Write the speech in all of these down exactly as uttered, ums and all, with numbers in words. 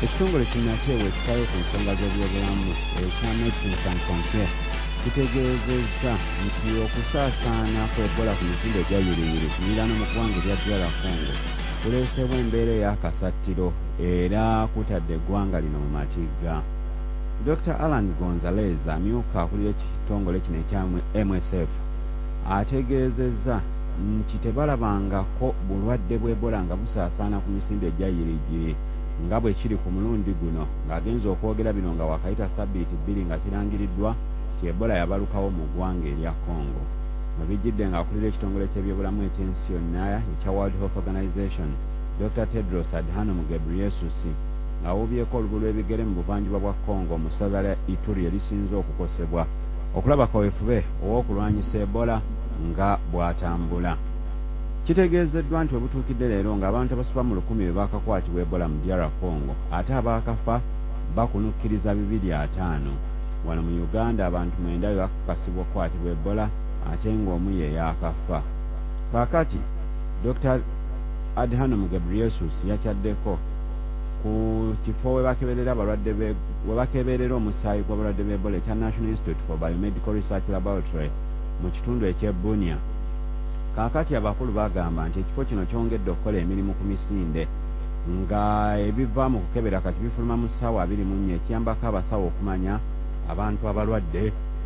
Ekitongole kinnateewa ekitalo ku nsonga z'ebyobulamu ekya Medecins Sans Frontieres kitegeezezza nti okusaasaana ku Ebola ku misinde egyayiriire ku miriraano mu ggwanga erya D R Congo kuleeseewo embeera ey'akasattiro era kutadde eggwanga lino mu matigga. Doctor Alan Gonzalez amyuka akulira ekitongole kino ekya M S F ategeezezza nti tebalabangako bulwadde bw'Ebola nga busaasaana ku misinde egyayiriire nga bwe kiri ku mulundi guno ng'agenza okwogera bino nga wakayita sabbiiti bbiri nga kirangiriddwa nti Ebola yabalukawo mu ggwanga erya Congo. Mu bijjidde ng'akulira ekitongole ky'ebyobulamu eky'ensi yonna ekya World Health Organization, Doctor Tedros Adhanom Ghebreyesus ng'awuubyeko olubu lw'ebigere mu buvanjuba bwa Congo mu ssaza lya Ituri erisinze okukosebwa okulaba kaweefube ow'okulwanyisa Ebola nga bw'atambula. Kitegeezeddwa nti webutuukidde leero ng'abantu abasoba mu lukumi be baakakwatibwa Ebola mu D R Congo ate abaakafa bakunukkiriza bibiri ataano. Wano mu Uganda abantu mwenda be bakakasibwa okukwatibwa Ebola ate ng'omu ye yaakafa. Kaakati Doctor Adhanom Ghebreyesus yakyaddeko ku kifo we bakeberera abalwadde be we bakeberera omusaayi gw'abalwadde b'Ebola ekya National Institute for Biomedical Research Laboratory mu kitundu eky'e Bunia. Kaakati abakulu bagamba nti ekifo kino kyongedde okukola emirimu ku misinde nga ebiva mu kukebera kati bifuluma mu ssaawa abiri mu nnya ekiyambako abasawo okumanya abantu abalwadde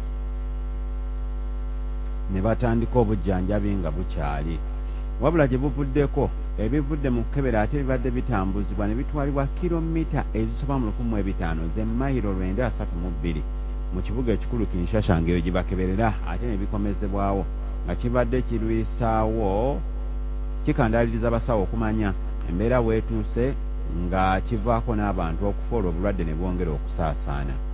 ne batandika obujjanjabi nga bukyali. Wabula gye buvuddeko ebivudde mu kukebera ate bibadde bitambuzibwa ne bitwalibwa kilomita ezisoba mu lukumi mu ebitaano ze mayiro lwenda asatu mu bbiri mu kibuga ekikulu Kinshasa ng'eyo gye bakeberera ate ne bikomezebwawo nga kibadde kirwisaawo kikandaaliriza abasawo okumanya embeera weetuuse nga kivaako n'abantu okufa olwo obulwadde ne bwongera okusaasaana.